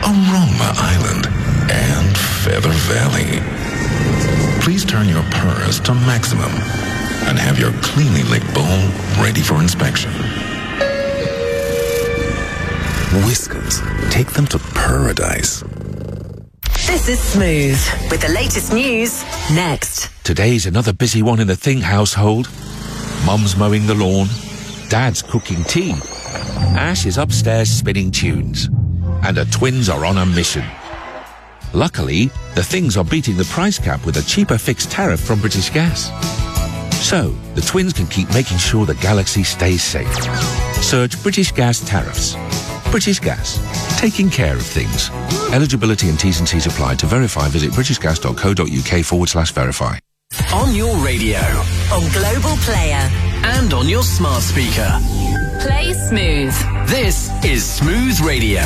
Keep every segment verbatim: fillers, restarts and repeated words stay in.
Aroma Island, and Feather Valley. Please turn your purrs to maximum and have your cleanly licked bowl ready for inspection. Whiskers, take them to paradise. This is Smooth, with the latest news next. Today's another busy one in the Thing household. Mum's mowing the lawn, Dad's cooking tea, Ash is upstairs spinning tunes, and the twins are on a mission. Luckily, the Things are beating the price cap with a cheaper fixed tariff from British Gas. So, the twins can keep making sure the galaxy stays safe. Search British Gas tariffs. British Gas, taking care of things. Eligibility and T's and C's apply. To verify, visit britishgas.co.uk forward slash verify. On your radio. On Global Player. And on your smart speaker. Play Smooth. This is Smooth Radio.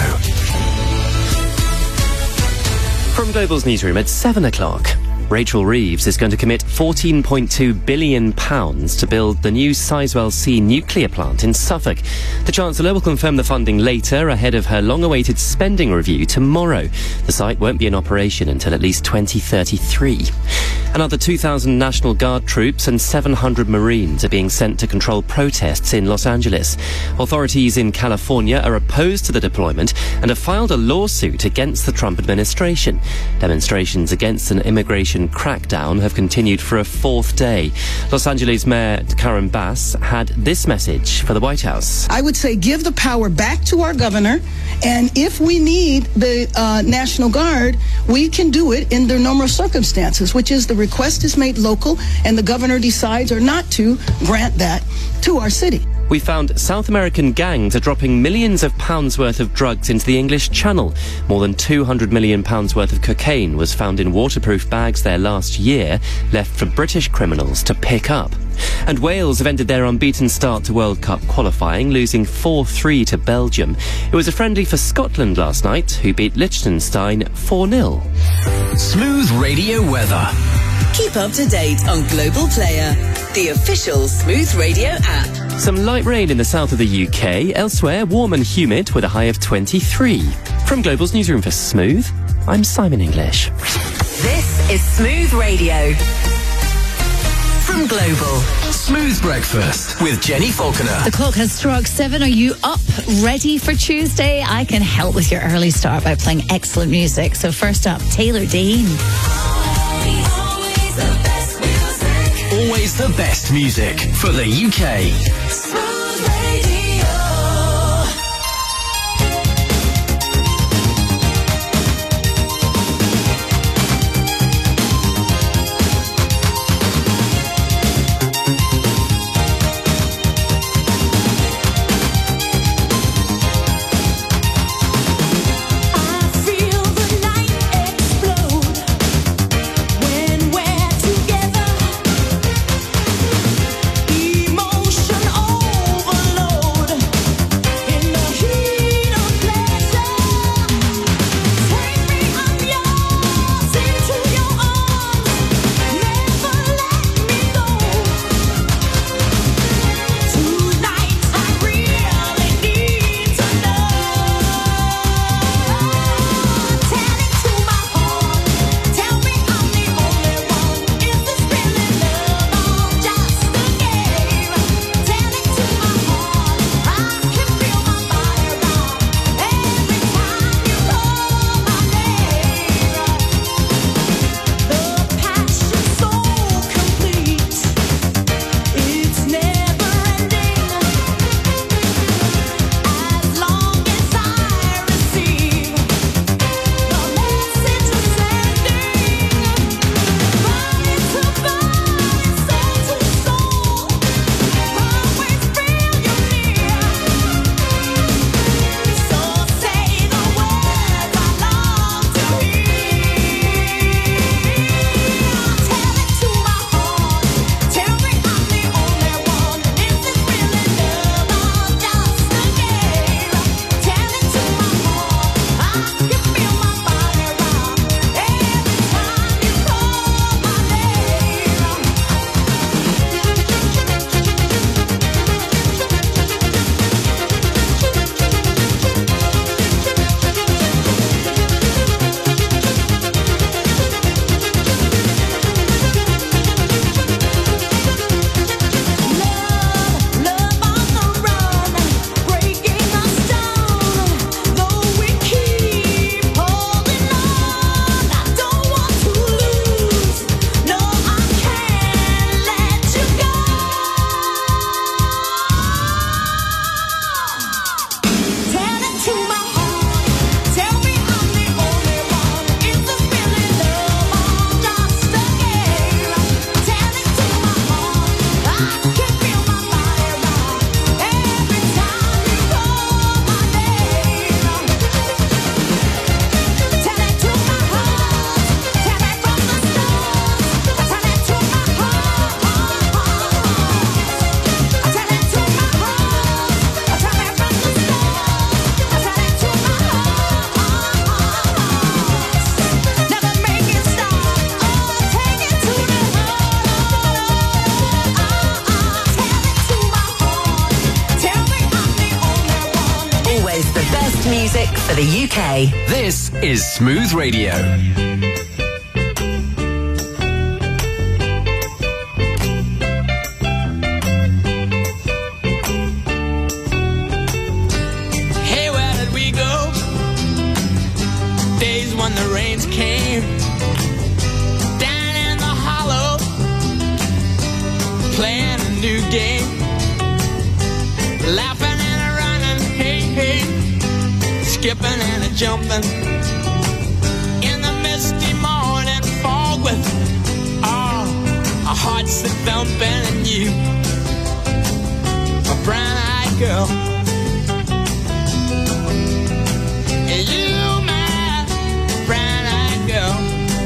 From Global's newsroom at seven o'clock. Rachel Reeves is going to commit fourteen point two billion pounds to build the new Sizewell C nuclear plant in Suffolk. The Chancellor will confirm the funding later, ahead of her long-awaited spending review tomorrow. The site won't be in operation until at least twenty thirty-three. Another two thousand National Guard troops and seven hundred Marines are being sent to control protests in Los Angeles. Authorities in California are opposed to the deployment and have filed a lawsuit against the Trump administration. Demonstrations against an immigration crackdown have continued for a fourth day. Los Angeles Mayor Karen Bass had this message for the White House. I would say give the power back to our governor, and if we need the uh, National Guard, we can do it in the normal circumstances, which is the request is made local and the governor decides or not to grant that to our city. We found South American gangs are dropping millions of pounds worth of drugs into the English Channel. More than two hundred million pounds worth of cocaine was found in waterproof bags there last year, left for British criminals to pick up. And Wales have ended their unbeaten start to World Cup qualifying, losing four three to Belgium. It was a friendly for Scotland last night, who beat Liechtenstein four nil. Smooth Radio weather. Keep up to date on Global Player, the official Smooth Radio app. Some light rain in the south of the U K. Elsewhere, warm and humid with a high of twenty-three. From Global's newsroom for Smooth, I'm Simon English. This is Smooth Radio. From Global. Smooth Breakfast with Jenny Falconer. The clock has struck seven. Are you up, ready for Tuesday? I can help with your early start by playing excellent music. So first up, Taylor Dean. Always the best music. Always the best music for the U K. Smooth Radio. Emotion, oh for the U K. This is Smooth Radio. Hey, where did we go? Days when the rains came down in the hollow, playing a new game, laughing and a running, hey, hey, skipping and a jumping in the misty morning fog with all our hearts that thumping and you, a brown-eyed girl. And you, my brown-eyed girl.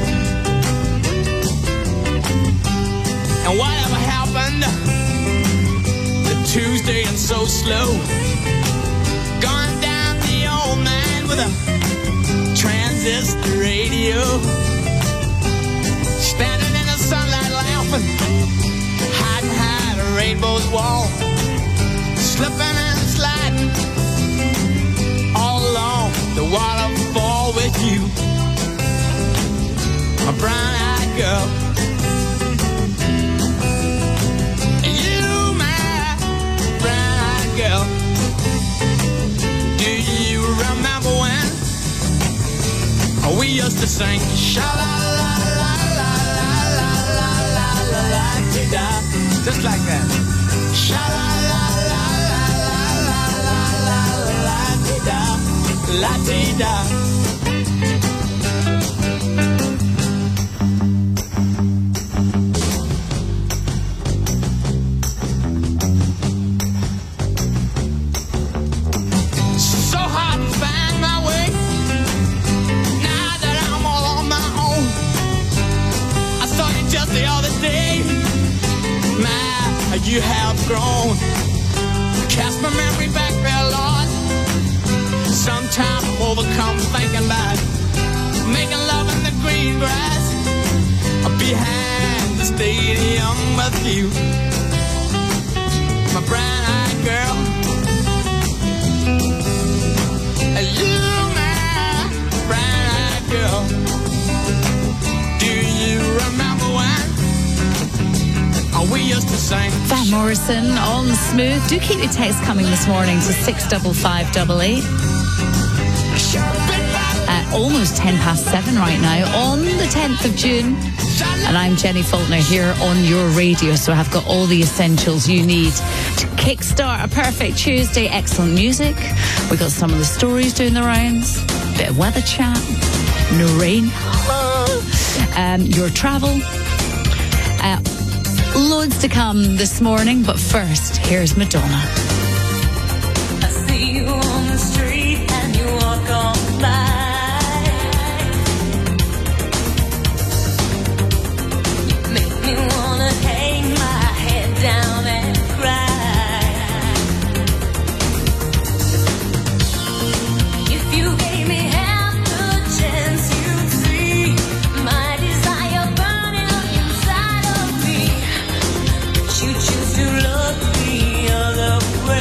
And whatever happened to Tuesday and so slow, gone down the old man with a transistor radio, standing in the sunlight laughing, hiding behind a rainbow's wall, slipping and sliding all along the waterfall with you, a brown-eyed girl. You, my brown-eyed girl. Do you remember when we used to sing sha-la-la-la-la-la-la-la-la-la-la-la-la-la-la-la, just like that. Sha-la-la-la-la-la-la-la-la-la-la-la-la-la-la. So hard to find my way now that I'm all on my own. I saw you just the other day. My, you have grown. Cast my memory back there, Lord. Sometimes I'm overcome thinking about making love in the green grass behind the stadium with you, my brown-eyed girl. You, my brown-eyed girl. Do you remember when we used to sing? Van Morrison on Smooth. Do keep your text coming this morning to six five five eight eight. Uh, almost ten past seven right now on the tenth of June. And I'm Jenny Faulkner here on your radio, so I've got all the essentials you need to kickstart a perfect Tuesday. Excellent music. We got some of the stories doing the rounds, bit of weather chat, no rain, um, your travel. Uh, loads to come this morning, but first, here's Madonna. I see you on the street and you walk on by. Make me wanna hang my head down and cry. If you gave me half the chance, you'd see my desire burning up inside of me. But you choose to look the other way.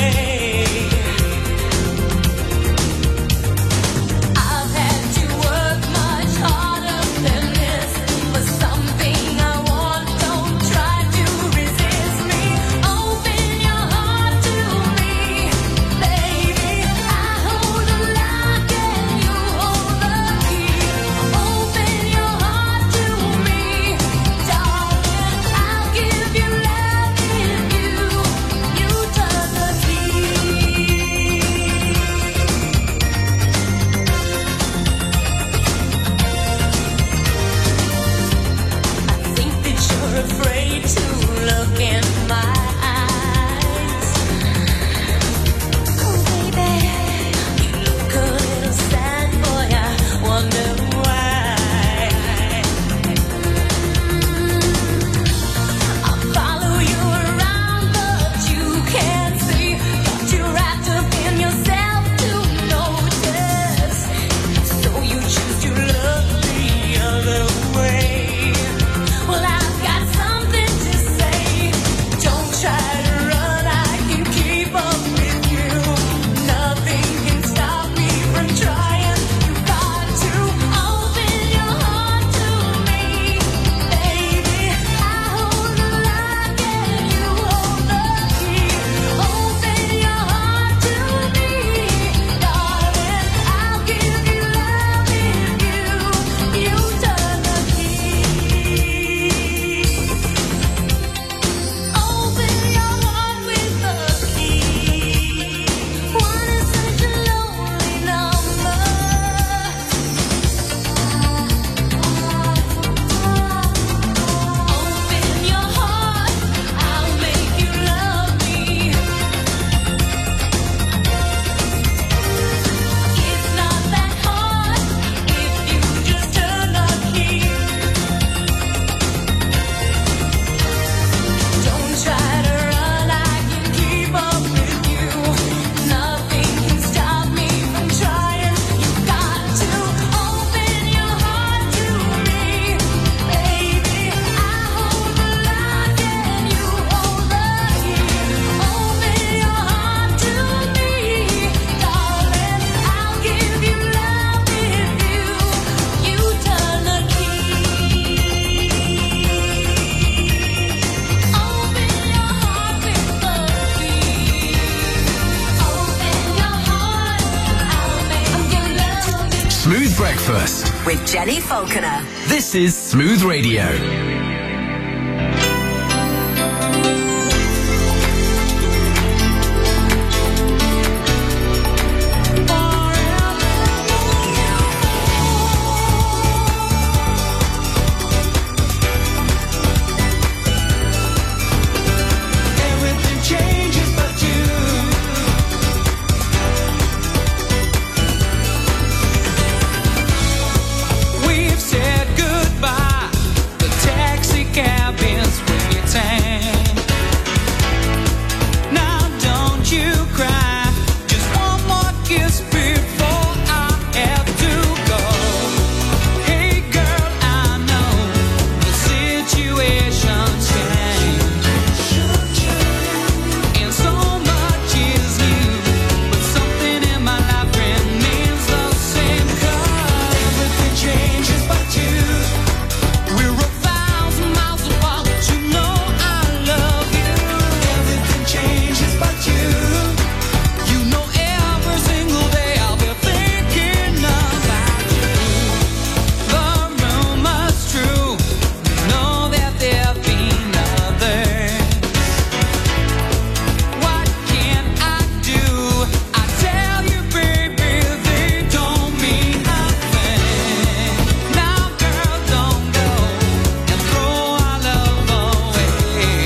Smooth Breakfast with Jenny Falconer. This is Smooth Radio. We've said goodbye. The taxi cabins when you tan. Now don't you cry. Just one more kiss before I have to go. Hey girl, I know the situation's changed, and so much is new, but something in my life remains the same. 'Cause everything changes but you. We're a thousand miles apart, but you know I love you. Everything changes but you. You know every single day I'll be thinking about you. The rumor's true. You know that there've been others. What can I do? I tell you, baby, they don't mean nothing. Now, girl, don't go and throw our love away.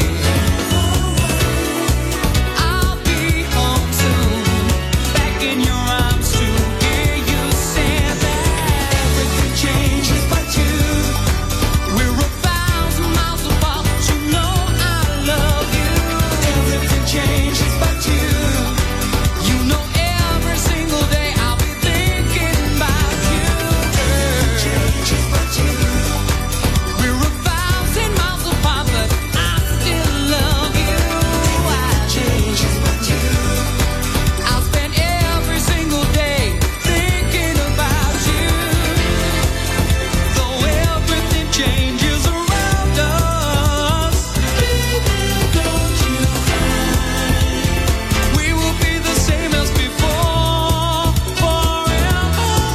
I'll be home soon, back in your arms to hear you say that everything changes but you. We're a thousand miles apart, but you know I love you. Everything changes but you. You know every single day I'll be thinking about you. Everything changes but you. We're a thousand miles apart, but I still love you. Everything changes but you. I'll spend every single day thinking about you. Though everything changes around us, baby, don't you think we will be the same as before forevermore?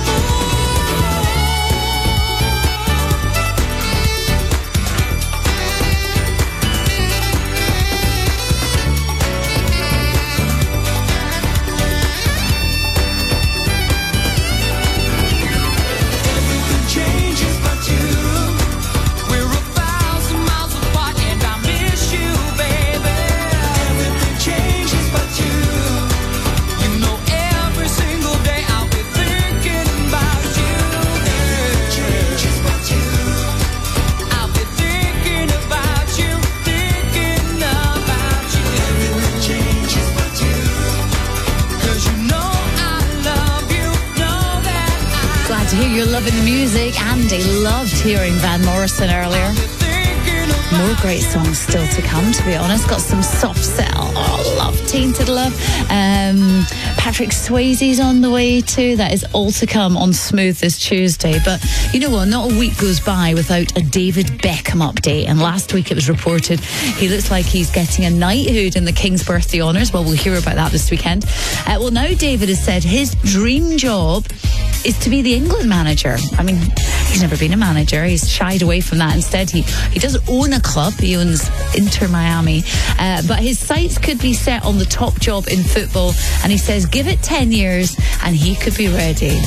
Everything changes but you. We're a thousand miles apart and I miss you, baby. Everything changes but you. You know every single day I'll be thinking about you. Everything changes but you. I'll be thinking about you, thinking about you. Everything changes but you. 'Cause you know I love you, know that I Glad to hear you're loving the music. Andy loved hearing Van Morrison earlier. thinking about More great songs still to come, to be honest. Got some Soft Cell. Oh, love. Tainted Love. Um, Patrick Swayze's on the way too. That is all to come on Smooth this Tuesday. But you know what? Not a week goes by without a David Beckham update. And last week it was reported he looks like he's getting a knighthood in the King's Birthday Honours. Well, we'll hear about that this weekend. Uh, well, now David has said his dream job is to be the England manager. I mean, he's never been a manager. He's shied away from that. Instead, he, he does own a club. He owns Inter Miami. Uh, but his sights could be set on the top job in football. And he says, give it ten years and he could be ready.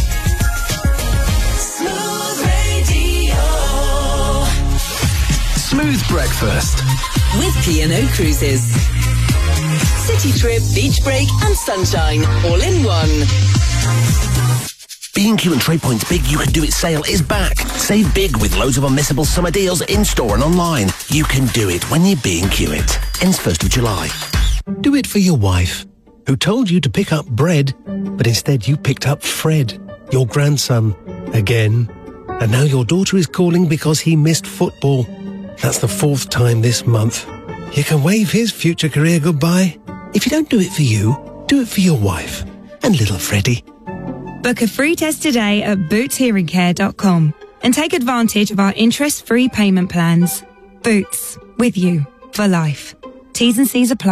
Smooth Radio. Smooth Breakfast. With P and O Cruises. City trip, beach break and sunshine all in one. B and Q and Trade Point's Big You Can Do It sale is back. Save big with loads of unmissable summer deals in-store and online. You can do it when you B and Q it. Ends first of July. Do it for your wife, who told you to pick up bread, but instead you picked up Fred, your grandson, again. And now your daughter is calling because he missed football. That's the fourth time this month. You can wave his future career goodbye. If you don't do it for you, do it for your wife and little Freddie. Book a free test today at boots hearing care dot com and take advantage of our interest-free payment plans. Boots, with you for life. T's and C's apply.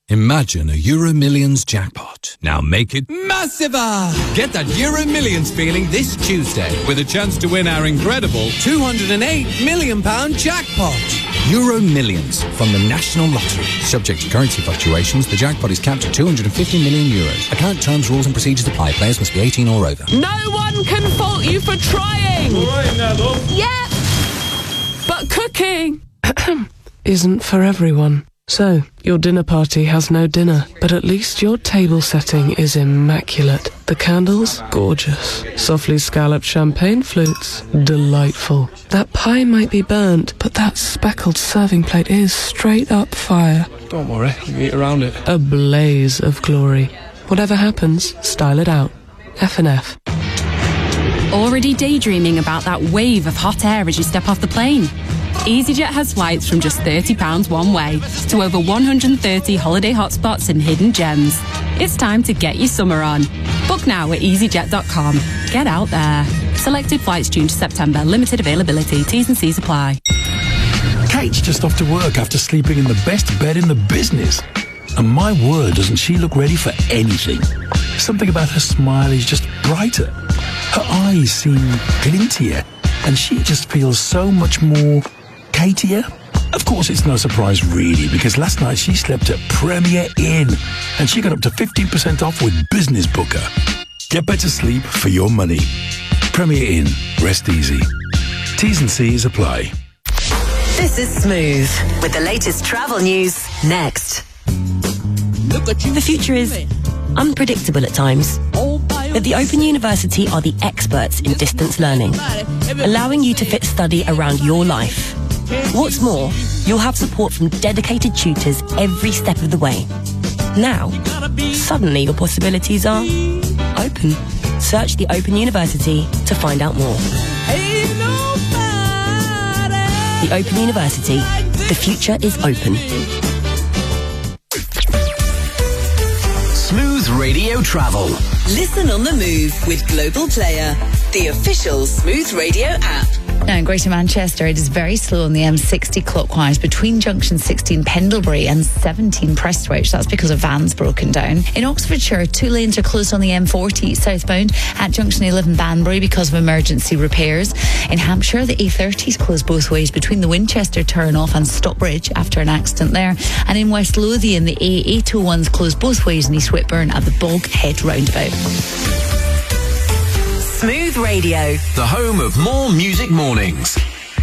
Imagine a Euro Millions jackpot. Now make it massiver! Get that Euro Millions feeling this Tuesday with a chance to win our incredible two hundred eight million pounds jackpot. Euro Millions from the National Lottery. Subject to currency fluctuations, the jackpot is capped at two hundred fifty million euros. Account terms, rules and procedures apply. Players must be eighteen or over. No one can fault you for trying! All right now, though. Yeah! But cooking isn't for everyone. So, your dinner party has no dinner, but at least your table setting is immaculate. The candles, gorgeous. Softly scalloped champagne flutes, delightful. That pie might be burnt, but that speckled serving plate is straight up fire. Don't worry, we can eat around it. A blaze of glory. Whatever happens, style it out. F and F. Already daydreaming about that wave of hot air as you step off the plane? EasyJet has flights from just thirty pounds one way to over one hundred thirty holiday hotspots and hidden gems. It's time to get your summer on. Book now at easyjet dot com. Get out there. Selected flights June to September. Limited availability. T's and C's apply. Kate's just off to work after sleeping in the best bed in the business. And my word, doesn't she look ready for anything? Something about her smile is just brighter. Her eyes seem glintier. And she just feels so much more Katier. Of course, it's no surprise really, because last night she slept at Premier Inn and she got up to fifteen percent off with Business Booker. Get better sleep for your money. Premier Inn. Rest easy. T's and C's apply. This is Smooth with the latest travel news next. The future is unpredictable at times, but the Open University are the experts in distance learning, allowing you to fit study around your life. What's more, you'll have support from dedicated tutors every step of the way. Now, suddenly your possibilities are open. Search the Open University to find out more. The Open University. The future is open. Smooth Radio Travel. Listen on the move with Global Player, the official Smooth Radio app. Now in Greater Manchester, it is very slow on the M sixty clockwise between junction sixteen Pendlebury and seventeen Prestwich. That's because a van's broken down. In Oxfordshire, two lanes are closed on the M forty southbound at junction eleven Banbury because of emergency repairs. In Hampshire, the A thirty is closed both ways between the Winchester turn-off and Stockbridge after an accident there. And in West Lothian, the A eight oh one is closed both ways in East Whitburn at the Bog Head roundabout. Smooth Radio, The home of more music mornings.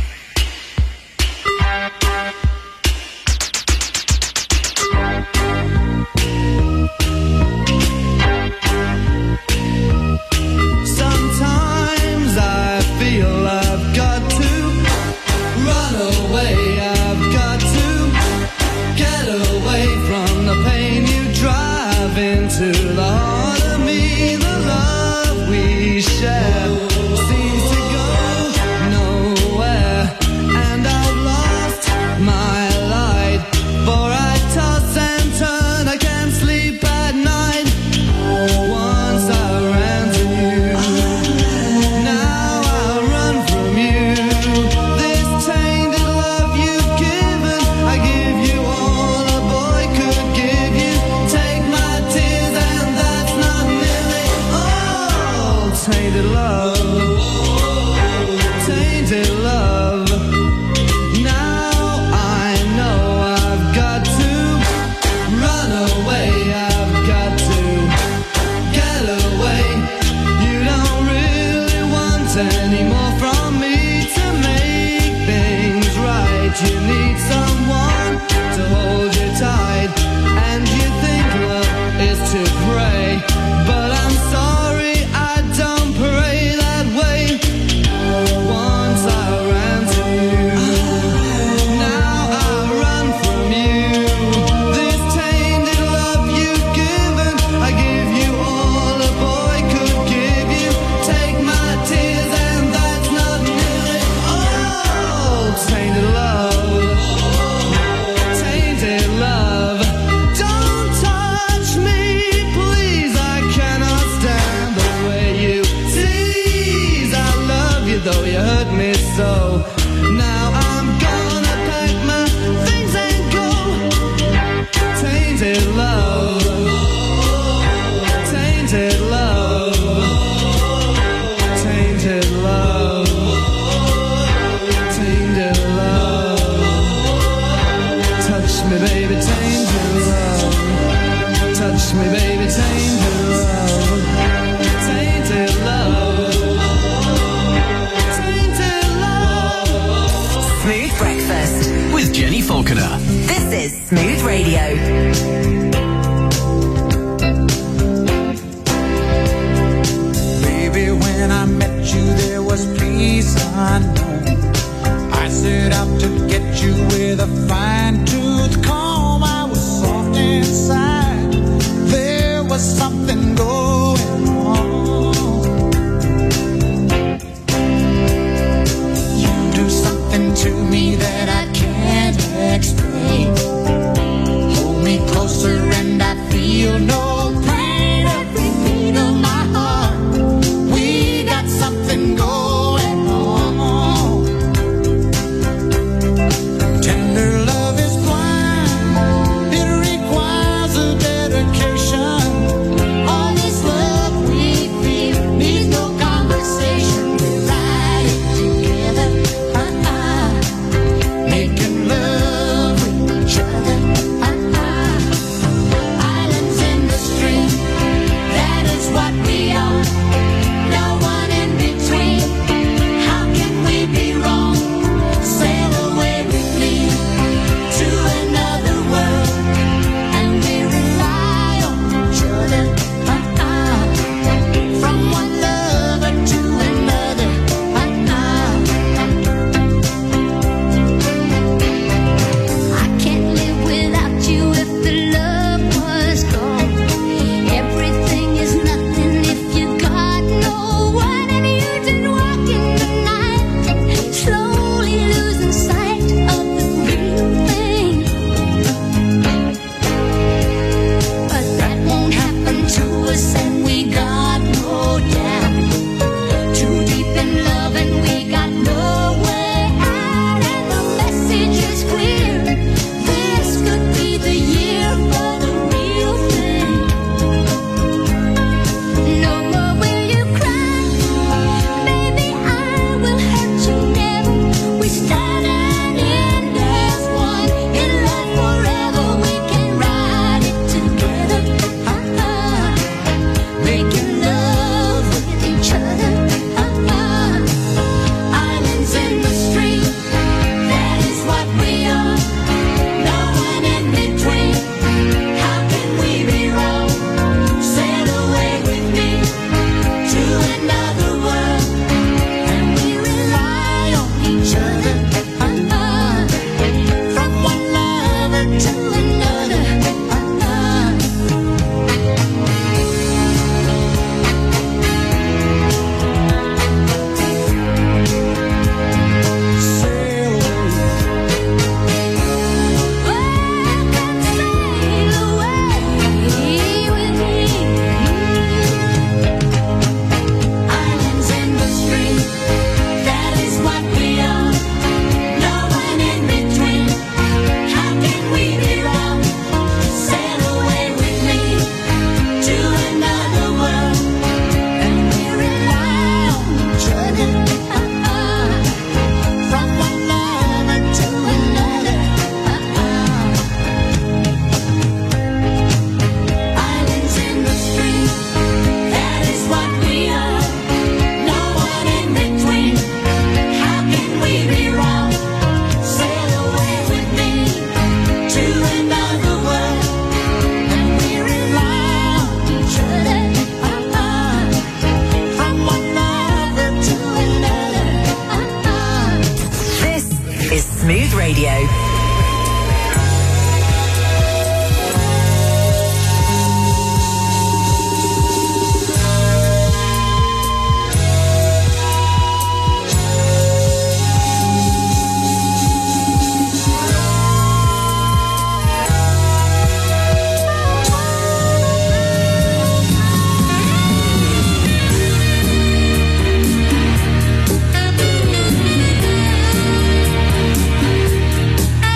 Sometimes I feel I've got to run away. I've got to get away from the pain you drive into the heart of me. The love we share seems to go nowhere, and I've lost my light, for I toss and turn, I can't sleep at night. Once I ran to you, now I run from you. This tainted love you've given, I give you all a boy could give you. Take my tears and that's not nearly all. Tainted love, tainted love. Now I know I've got to run away. I've got to get away. You don't really want any more from me to make things right. You need someone to hold you tight, and you think love is to pray, but I'm sorry, I don't pray that way. Once I ran to you, now I run from you. This tainted love you've given, I give you all a boy could give you. Take my tears and that's not nearly all. Tainted love, tainted love. Don't touch me, please, I cannot stand the way you tease. I love you though you hurt me so. Now I'm gonna pack my things and go. Tainted love. you there was peace unknown. I set out to get you with a fine-tooth comb. I was soft inside. There was something going on. You do something to me that I can't explain. Hold me closer and I feel no pain. Every beat of my heart, we got something going on. Tender love is blind, it requires a dedication. All this love we feel needs no conversation. We ride it together, uh-uh. Making love with each other, uh-uh. Islands in the stream, that is what we are. No one in between. How can we be wrong? Sail away with me to another world, and we rely on each other, uh-uh. From one lover to another, uh-uh. I can't live without you if the love was gone. Everything is nothing if you got no one, and you just walk in the night, slowly losing sight of the real thing. But that won't happen to us, and we got no doubt. Too deep in love, and we got no way out, and the message is clear. This could be the year for the real thing. No more will you cry, baby, I will hurt you never. We stand in as one, in love forever. We can ride it together, uh-uh. Making love with each other, uh-uh. Islands in the stream, that is what we are. No one in between. How can we be wrong? Sail away with me to another world, and we rely on each other, uh-uh. From one lover to another, uh-uh. Sail away with me. Islands in the stream, that is what we are. No one in between. How can we be wrong? Sail away with me to another world, and we rely on each other, uh-uh. From one lover to another, uh-uh. Islands in the stream, that is what we are. No one in between. How can we be wrong? Sail away with me to another world, and we rely on each other, uh-uh. From one lover to another, uh-uh. This is Smooth Radio. I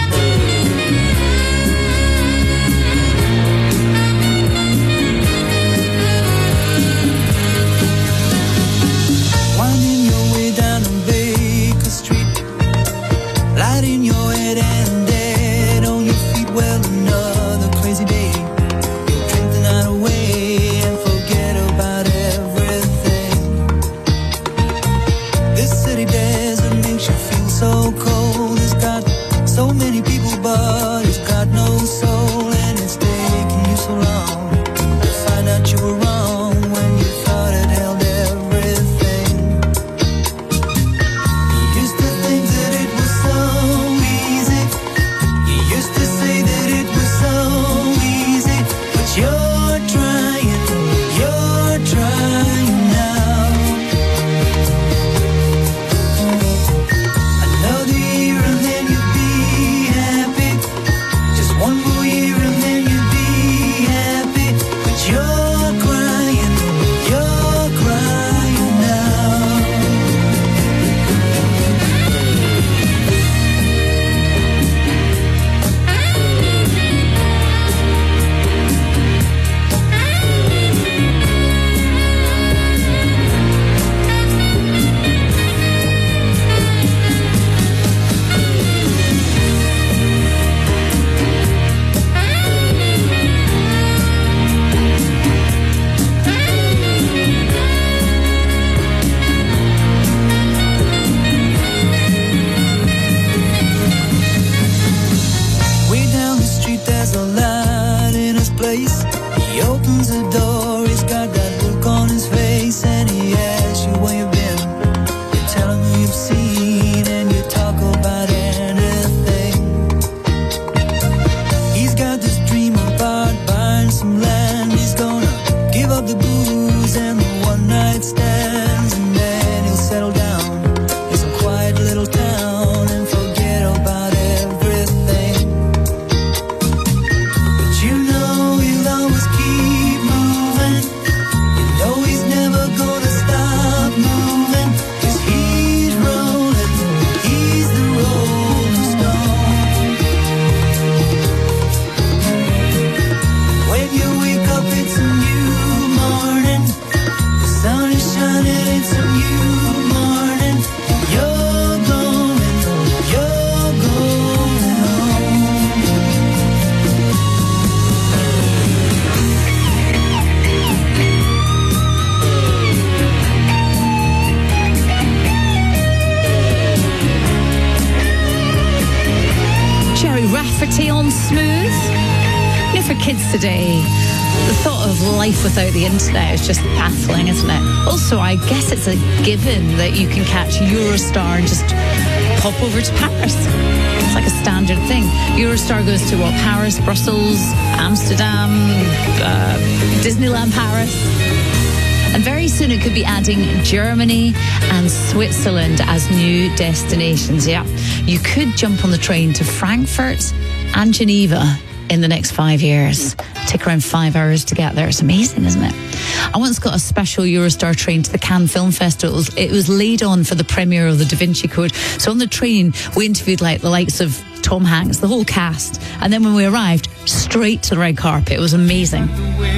Smooth. You know, for kids today, the thought of life without the internet is just baffling, isn't it? Also, I guess it's a given that you can catch Eurostar and just pop over to Paris. It's like a standard thing. Eurostar goes to what? Paris, Brussels, Amsterdam, uh, Disneyland Paris. And very soon it could be adding Germany and Switzerland as new destinations. Yeah, you could jump on the train to Frankfurt and Geneva in the next five years. Take around five hours to get there. It's amazing, isn't it? I once got a special Eurostar train to the Cannes Film Festival. It was, it was laid on for the premiere of the Da Vinci Code. So on the train, we interviewed like the likes of Tom Hanks, the whole cast. And then when we arrived, straight to the red carpet. It was amazing.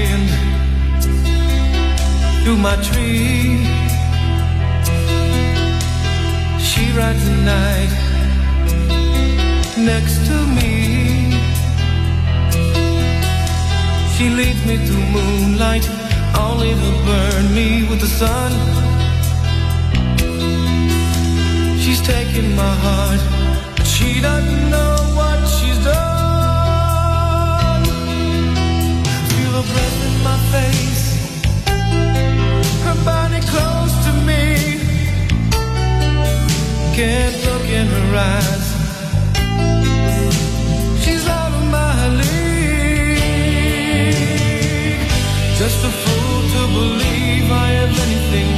Through my tree, she rides the night next to me. She leads me through moonlight, only to burn me with the sun. She's taking my heart, but she doesn't know what she's done. Feel her breath in my face, her body close to me. Can't look in her eyes, she's out of my league. Just a fool to believe I have anything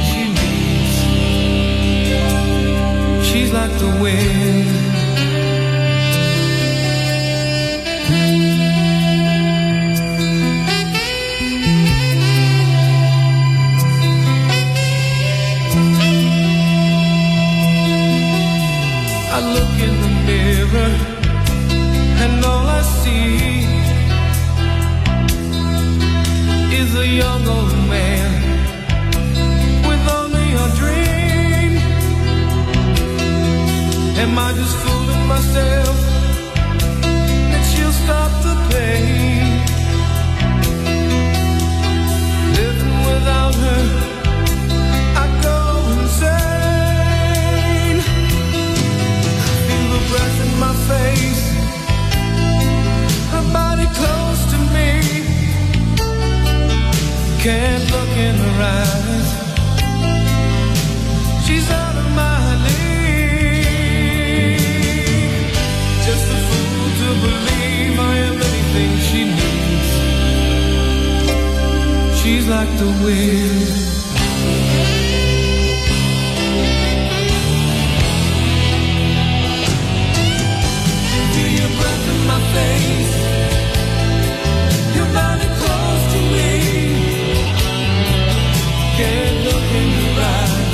she needs. She's like the wind. I look in the mirror and all I see is a young old man with only a dream. Am I just fooling myself that she'll stop the pain? Living without her, I go insane. Feel the breath in my face, her body close to me. Can't look in her eyes, she's out of my league. Just a fool to believe I am anything she needs. She's like the wind. Feel your breath in my face, your body close to me. Can't look in your eyes,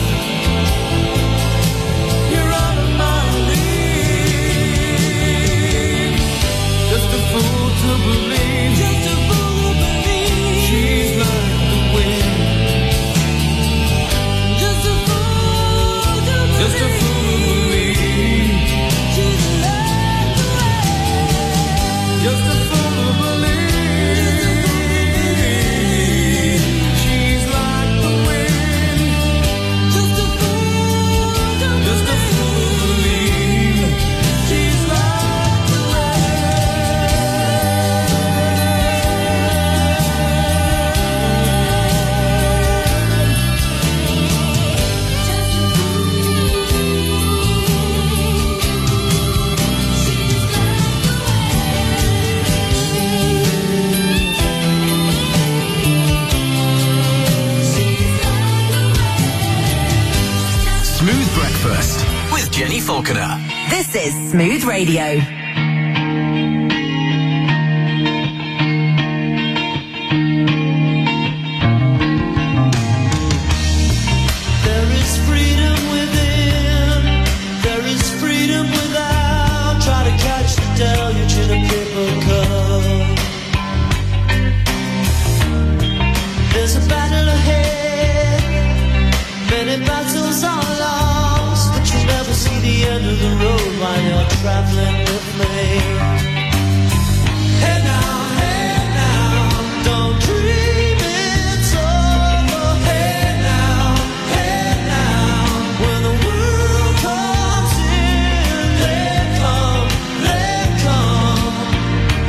you're out of my league. Just a fool to believe, just a fool to believe. She's like the wind. Just a fool to believe, just a fool to believe. She's like the wind. Just a fool to believe. With Jenny Falconer. This is Smooth Radio. There is freedom within, there is freedom without. Try to catch the deluge in a paper cup. There's a battle ahead, many battles are lost, but you'll never see the end of the road while you're traveling with me. Hey now, hey now, don't dream it's over. Hey now, hey now, when the world comes in, they come, they come.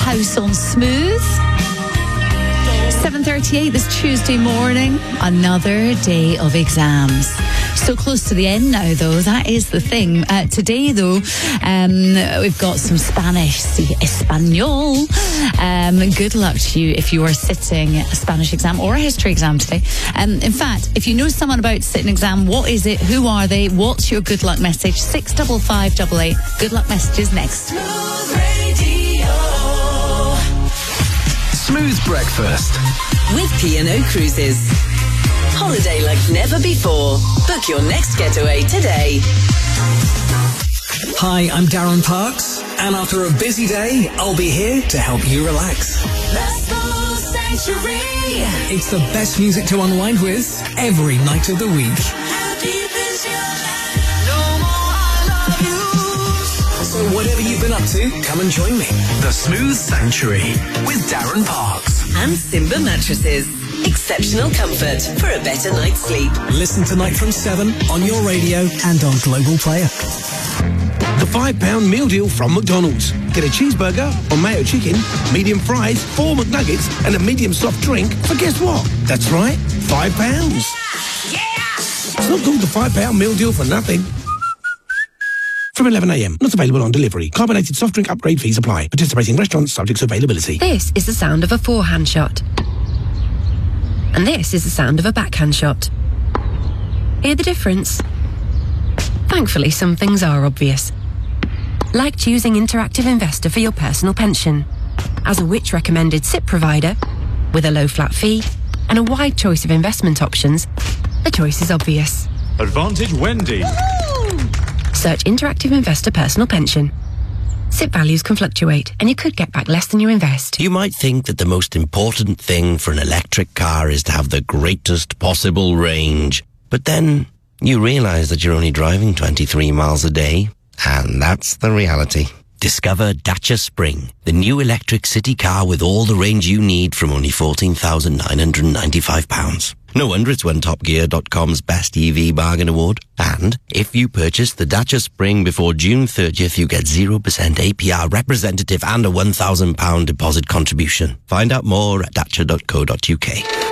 House on Smooth. seven thirty-eight this Tuesday morning. Another day of exams. So close to the end now, though. That is the thing. Uh, today, though, um, we've got some Spanish, sí, Español. Um, good luck to you if you are sitting a Spanish exam or a history exam today. Um, in fact, if you know someone about to sit an exam, what is it? Who are they? What's your good luck message? six five five eight eight. Good luck messages next. Smooth breakfast. With P and O Cruises. Holiday like never before. Book your next getaway today. Hi, I'm Darren Parks, and after a busy day, I'll be here to help you relax. Let's go Sanctuary. It's the best music to unwind with every night of the week. How deep is your love? No more I love you. So whatever you've been up to, come and join me. The Smooth Sanctuary with Darren Parks. And Simba Mattresses. Exceptional comfort for a better night's sleep. Listen tonight from seven on your radio and on Global Player. The five pound meal deal from McDonald's. Get a cheeseburger or mayo chicken, medium fries, four McNuggets, and a medium soft drink for guess what? That's right, five pounds. Yeah! It's not called the five pound meal deal for nothing. From eleven a m. Not available on delivery. Carbonated soft drink upgrade fees apply. Participating restaurants subject to availability. This is the sound of a forehand shot. And this is the sound of a backhand shot. Hear the difference? Thankfully, some things are obvious. Like choosing Interactive Investor for your personal pension. As a Which recommended S I P provider, with a low flat fee and a wide choice of investment options, the choice is obvious. Advantage Wendy. Search Interactive Investor Personal Pension. S I P values can fluctuate, and you could get back less than you invest. You might think that the most important thing for an electric car is to have the greatest possible range. But then you realize that you're only driving twenty-three miles a day, and that's the reality. Discover Dacia Spring, the new electric city car with all the range you need from only fourteen thousand nine hundred ninety-five pounds. No wonder it's won Top Gear dot com's Best E V Bargain Award. And if you purchase the Dacia Spring before June thirtieth, you get zero percent A P R representative and a one thousand pounds deposit contribution. Find out more at dacia dot co dot uk.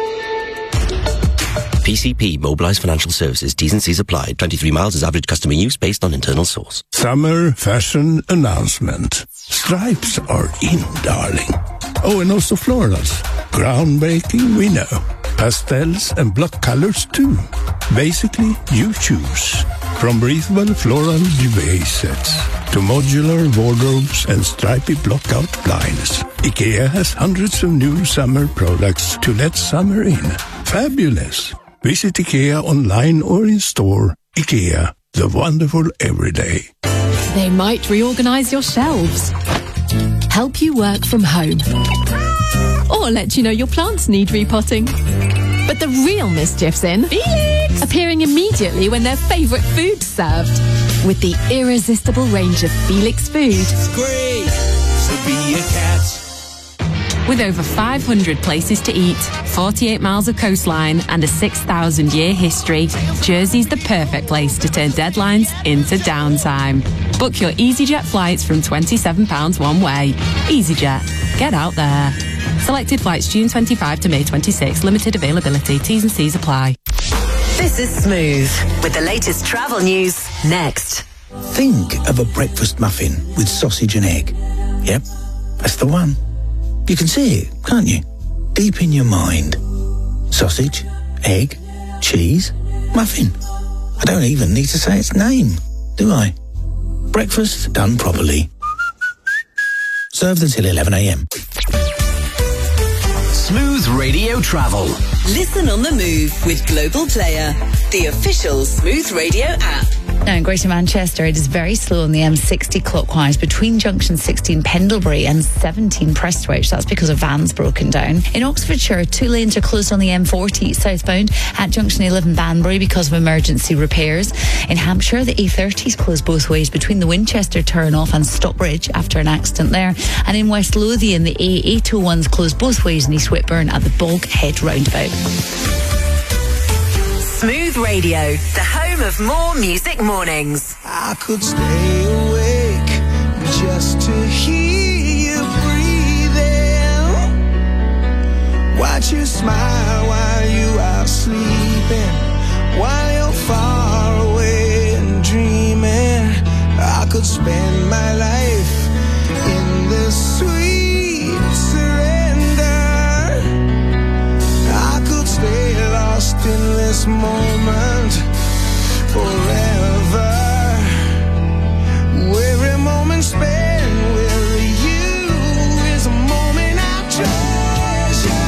P C P, Mobilised Financial Services, T's and C's applied. twenty-three miles is average customer use based on internal source. Summer fashion announcement. Stripes are in, darling. Oh, and also florals. Groundbreaking, we know. Pastels and block colors, too. Basically, you choose. From breathable floral duvet sets to modular wardrobes and stripy block-out blinds, IKEA has hundreds of new summer products to let summer in. Fabulous. Visit IKEA online or in store. IKEA, the wonderful everyday. They might reorganise your shelves, help you work from home, or let you know your plants need repotting. But the real mischief's in Felix! Appearing immediately when their favourite food's served. With the irresistible range of Felix food. It's great to be a cat. With over five hundred places to eat, forty-eight miles of coastline and a six thousand year history, Jersey's the perfect place to turn deadlines into downtime. Book your EasyJet flights from twenty-seven pounds one way. EasyJet. Get out there. Selected flights June twenty-fifth to May twenty-sixth. Limited availability. T's and C's apply. This is Smooth with the latest travel news next. Think of a breakfast muffin with sausage and egg. Yep, that's the one. You can see it, can't you? Deep in your mind. Sausage, egg, cheese, muffin. I don't even need to say its name, do I? Breakfast done properly. Served until eleven a m. Smooth Radio Travel. Listen on the move with Global Player, the official Smooth Radio app. Now in Greater Manchester, it is very slow on the M sixty clockwise between junction sixteen Pendlebury and seventeen Prestwich. That's because a van's broken down. In Oxfordshire, two lanes are closed on the M forty southbound at junction eleven Banbury because of emergency repairs. In Hampshire, the A thirty is closed both ways between the Winchester turn-off and Stockbridge after an accident there. And in West Lothian, the A eight oh one is closed both ways in East Whitburn at the Bog Head roundabout. Smooth Radio, the home of more music mornings. I could stay awake just to hear you breathing. watch you smile while you are sleeping, while you're far away and dreaming. I could spend my life in this sweet surrender. I could stay lost in this moment forever. Every moment spent with you is a moment I treasure.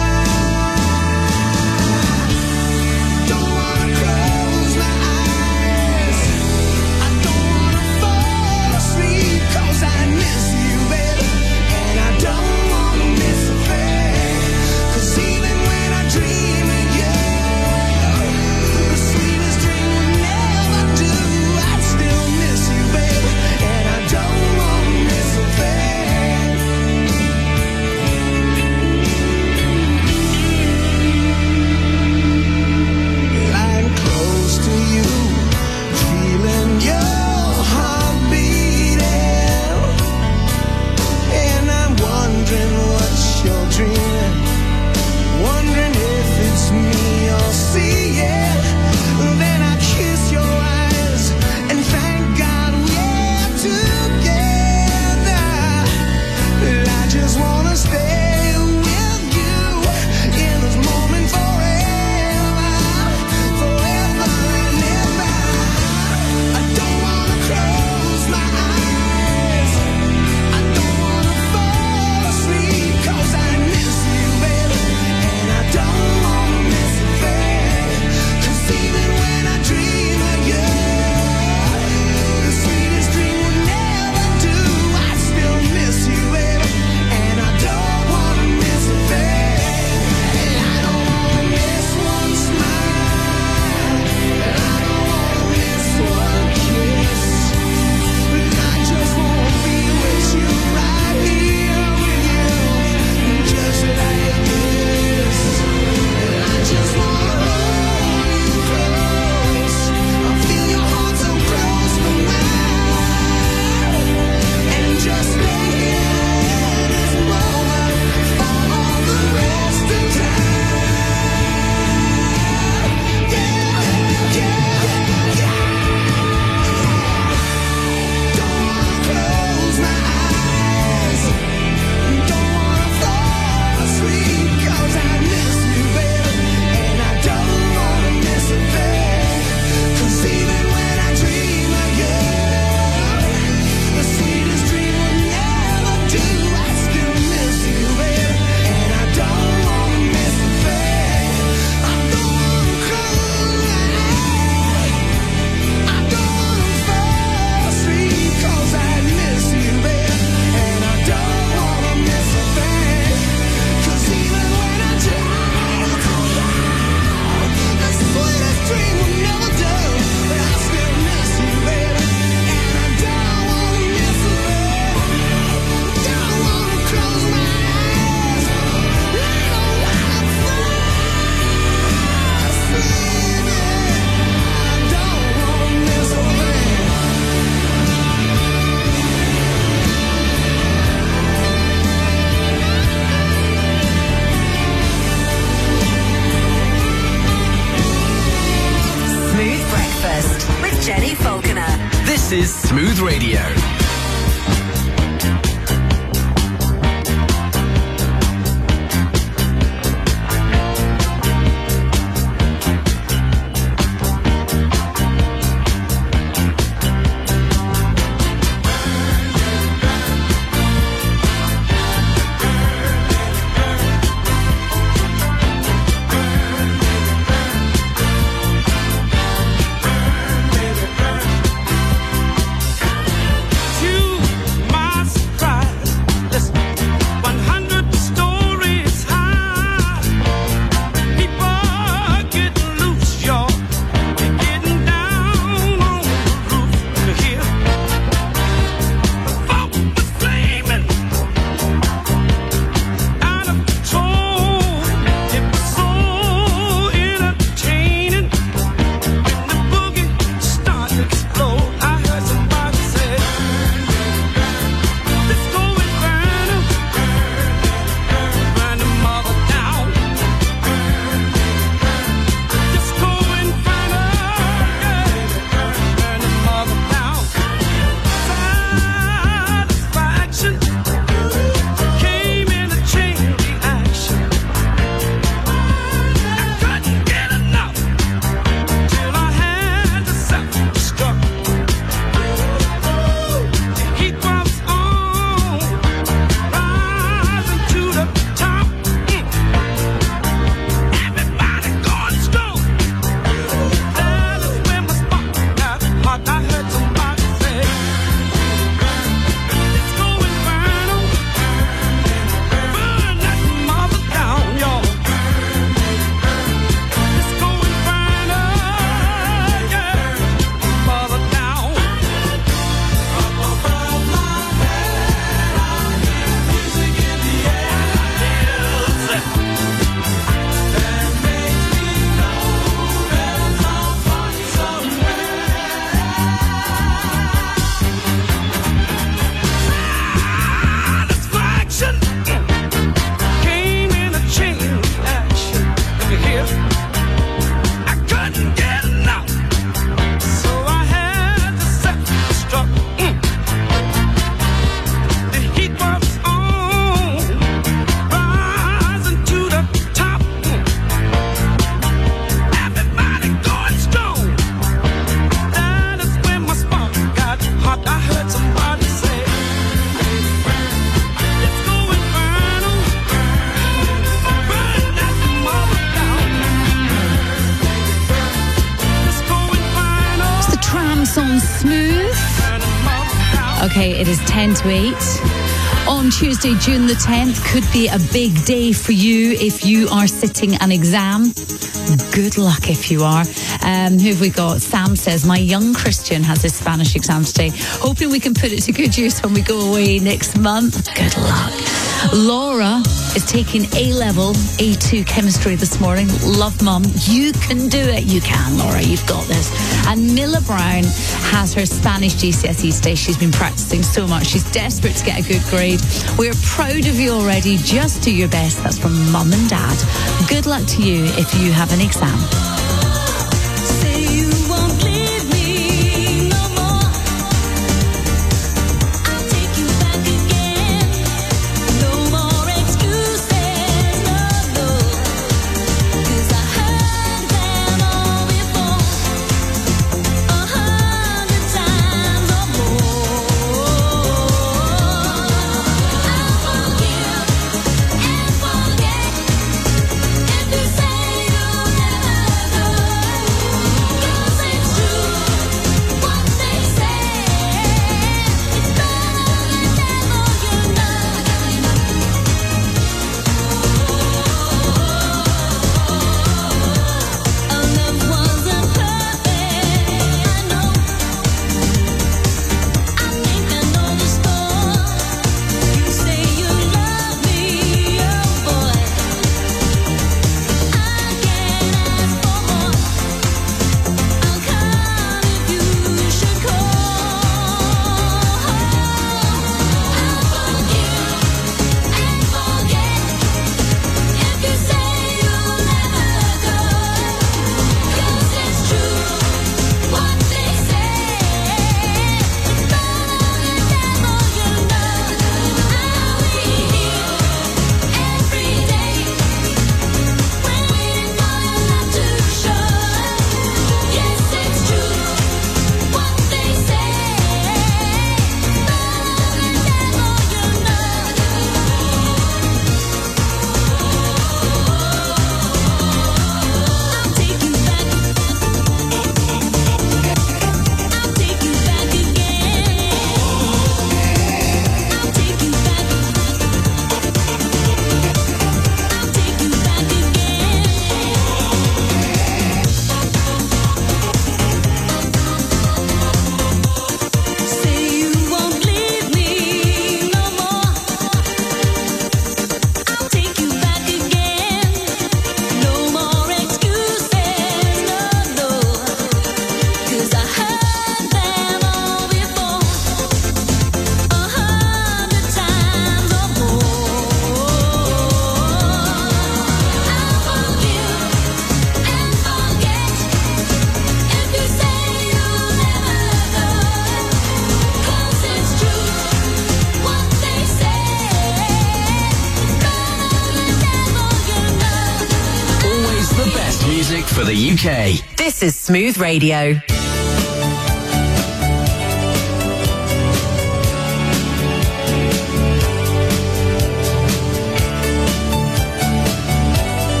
Don't wanna close my eyes, I don't wanna fall asleep, 'cause I miss you, baby, and I don't wanna miss a thing. 'Cause even when I dream of you, the sweetest dream will never do. I still miss you, baby, and I don't wanna miss a thing. Lying close to you, feeling your heart beating, and I'm wondering what you're dreaming, wondering if it's me you're seeing. Then I kiss your eyes and thank God we're together. I just wanna stay with you in this moment forever, forever and ever. I don't wanna close my eyes, I don't wanna fall asleep, 'cause I miss you, baby, and I don't wanna miss a thing. 'Cause even when I dream of you, the sweetest dream will never do. I still miss you, baby, and I don't wanna miss a thing. I don't wanna miss one smile, I don't wanna miss one kiss, but I just wanna be with you, right here with you, just like this. I just wanna hold you close, I feel your heart so close to mine, and just stay here in this moment for all the rest of time. Yeah, yeah, yeah. Don't wanna close my eyes, don't wanna fall asleep, 'cause I miss you, baby, and I don't wanna miss a thing. 'Cause even when I dream of you, the sweetest dream will never do. I still miss you, baby, and I don't wanna miss a thing. I don't wanna close my eyes, I don't wanna fall asleep, 'cause I miss you, baby, and I don't wanna miss a thing. 'Cause even when I dream of you, the sweetest dream will never do. But I still miss you, baby, and I don't wanna miss a thing. Don't wanna close my eyes, I don't wanna fall asleep, I don't wanna miss a thing. Smooth Breakfast with Jenny Falconer. This is Smooth Radio. Okay, it is ten to eight. On Tuesday, June the tenth, could be a big day for you if you are sitting an exam. Good luck if you are. Um, who have we got? Sam says, my young Christian has his Spanish exam today. Hoping we can put it to good use when we go away next month. Good luck. Laura is taking A-level, A two chemistry this morning. Love, Mum. You can do it. You can, Laura. You've got this. And Milla Brown has her Spanish G C S E today. She's been practicing so much. She's desperate to get a good grade. We're proud of you already. Just do your best. That's from Mum and Dad. Good luck to you if you have an exam. For the U K. This is Smooth Radio.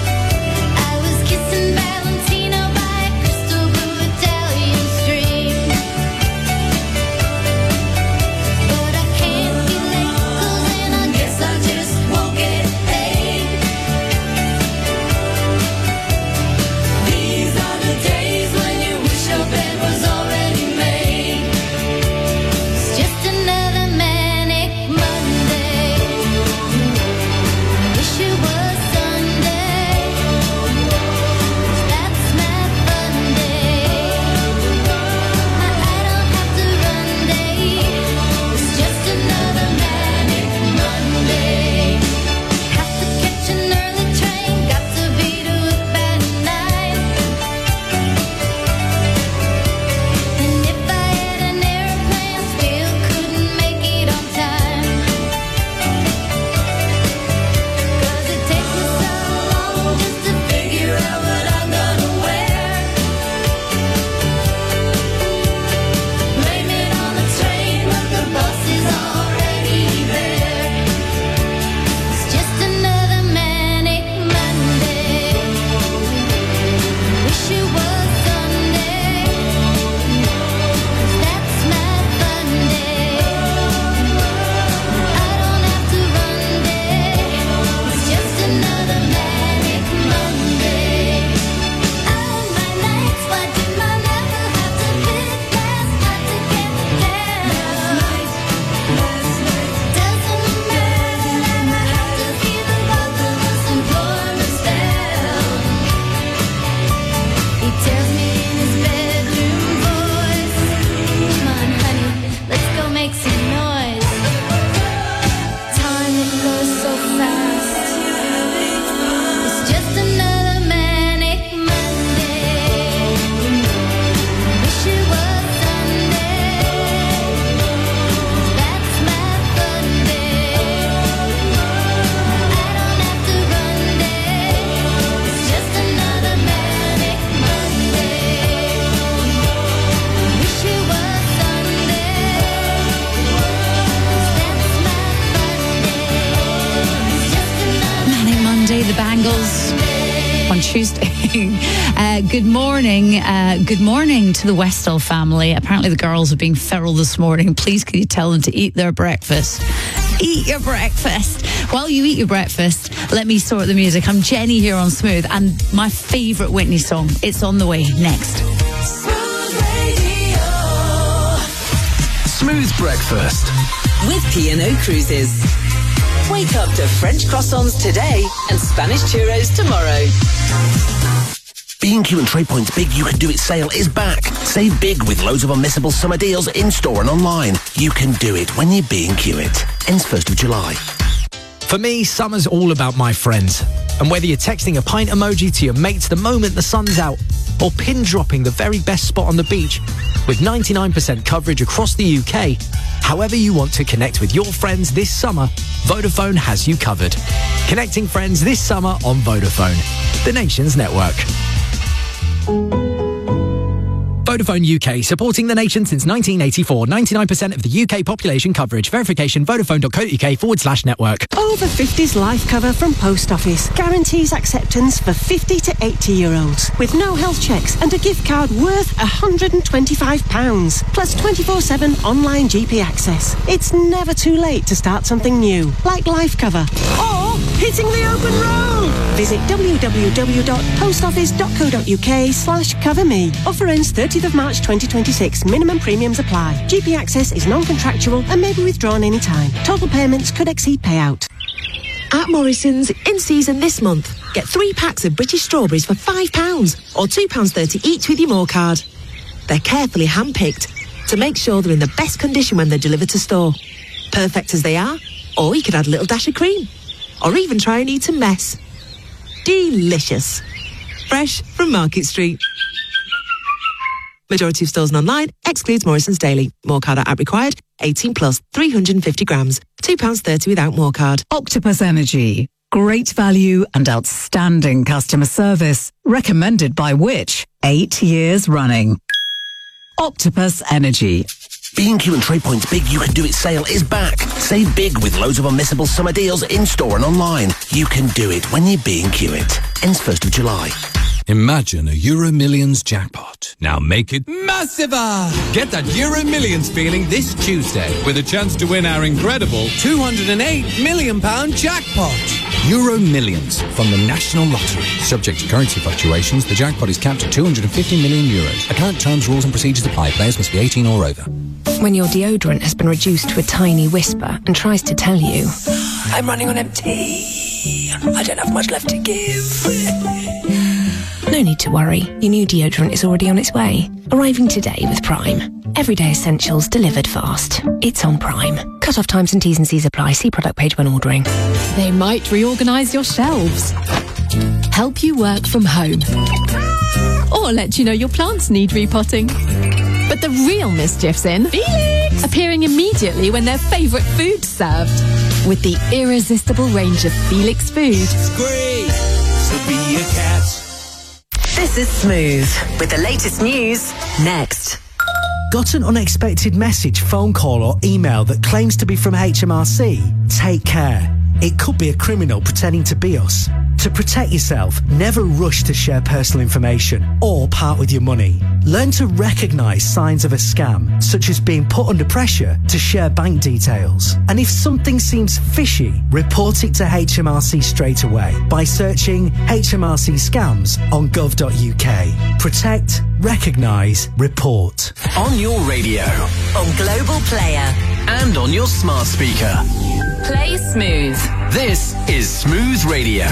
Valentino by a crystal blue Italian stream. the Bangles on Tuesday. uh, good morning. Uh, good morning to the Westall family. Apparently the girls are being feral this morning. Please can you tell them to eat their breakfast? Eat your breakfast. While you eat your breakfast, let me sort the music. I'm Jenny here on Smooth, and my favourite Whitney song. It's on the way next. Smooth Breakfast with P and O Cruises. Wake up to French croissants today and Spanish churros tomorrow. B and Q and Trade Point's Big You Can Do It sale is back. Save big with loads of unmissable summer deals in-store and online. You can do it when you B and Q it. Ends first of July. For me, summer's all about my friends. And whether you're texting a pint emoji to your mates the moment the sun's out, or pin dropping the very best spot on the beach, with ninety-nine percent coverage across the U K, however you want to connect with your friends this summer, Vodafone has you covered. Connecting friends this summer on Vodafone, the nation's network. Vodafone U K, supporting the nation since nineteen eighty-four. ninety-nine percent of the U K population coverage. Verification vodafone.co.uk forward slash network. Over fifties life cover from Post Office guarantees acceptance for fifty to eighty year olds with no health checks and a gift card worth one hundred twenty-five pounds plus twenty-four seven online G P access. It's never too late to start something new, like life cover or hitting the open road. Visit www.postoffice.co.uk slash cover me. Offer ends thirtieth of March twenty twenty-six. Minimum premiums apply. G P access is non-contractual and may be withdrawn anytime. Total payments could exceed payout. At Morrison's, in season this month, get three packs of British strawberries for five pounds or two pounds thirty each with your More card. They're carefully hand-picked to make sure they're in the best condition when they're delivered to store. Perfect as they are, or you could add a little dash of cream, or even try and eat a mess. Delicious. Fresh from Market Street. Majority of stores and online excludes Morrison's Daily. More card at app required. eighteen plus, three hundred fifty grams. two pounds thirty without More card. Octopus Energy. Great value and outstanding customer service. Recommended by which? Eight years running. Octopus Energy. B and Q and Trade Point's Big You Can Do It sale is back. Save big with loads of unmissable summer deals in-store and online. You can do it when you B and Q it. Ends first of July. Imagine a Euro Millions jackpot. Now make it massiver! Get that Euro Millions feeling this Tuesday with a chance to win our incredible two hundred eight million pounds jackpot. Euro Millions from the National Lottery. Subject to currency fluctuations, the jackpot is capped at two hundred fifty million euros. Account terms, rules and procedures apply. Players must be eighteen or over. When your deodorant has been reduced to a tiny whisper and tries to tell you, I'm running on empty, I don't have much left to give. No need to worry. Your new deodorant is already on its way. Arriving today with Prime. Everyday essentials delivered fast. It's on Prime. Cut-off times and T's and C's apply. See product page when ordering. They might reorganise your shelves, help you work from home, or let you know your plants need repotting. But the real mischief's in Felix! Appearing immediately when their favourite food's served. With the irresistible range of Felix food. It's great to be a cat. This is Smooth with the latest news next. Got an unexpected message, phone call or email that claims to be from H M R C? Take care. It could be a criminal pretending to be us. To protect yourself, never rush to share personal information or part with your money. Learn to recognise signs of a scam, such as being put under pressure to share bank details. And if something seems fishy, report it to H M R C straight away by searching H M R C scams on gov dot U K. Protect, recognise, report. On your radio, On Global Player. and on your smart speaker. Play Smooth. This is Smooth Radio.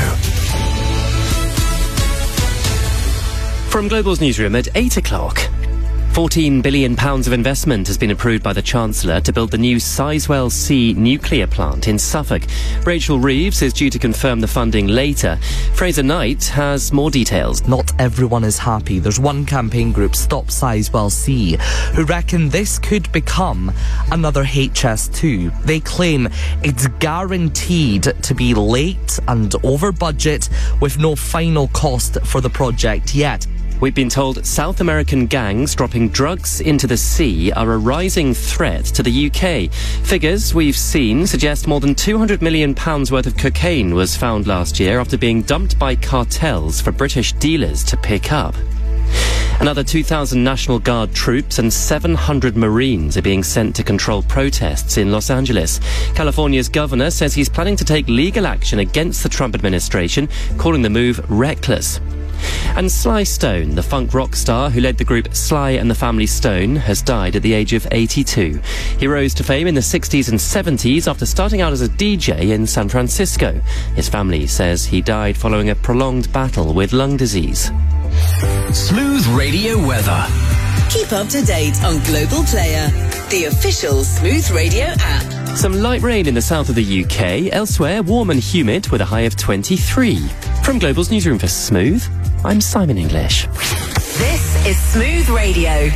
From Global's newsroom at eight o'clock. fourteen billion pounds of investment has been approved by the Chancellor to build the new Sizewell C nuclear plant in Suffolk. Rachel Reeves is due to confirm the funding later. Fraser Knight has more details. Not everyone is happy. There's one campaign group, Stop Sizewell C, who reckon this could become another H S two. They claim it's guaranteed to be late and over budget with no final cost for the project yet. We've been told South American gangs dropping drugs into the sea are a rising threat to the U K. Figures we've seen suggest more than two hundred million pounds worth of cocaine was found last year after being dumped by cartels for British dealers to pick up. Another two thousand National Guard troops and seven hundred Marines are being sent to control protests in Los Angeles. California's governor says he's planning to take legal action against the Trump administration, calling the move reckless. And Sly Stone, the funk rock star who led the group Sly and the Family Stone, has died at the age of eighty-two. He rose to fame in the sixties and seventies after starting out as a D J in San Francisco. His family says he died following a prolonged battle with lung disease. Smooth Radio weather. Keep up to date on Global Player, the official Smooth Radio app. Some light rain in the south of the U K. Elsewhere, warm and humid with a high of twenty-three. From Global's newsroom for Smooth, I'm Simon English. This is Smooth Radio.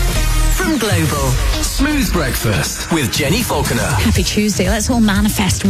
From Global. Smooth Breakfast with Jenny Falconer. Happy Tuesday. Let's all manifest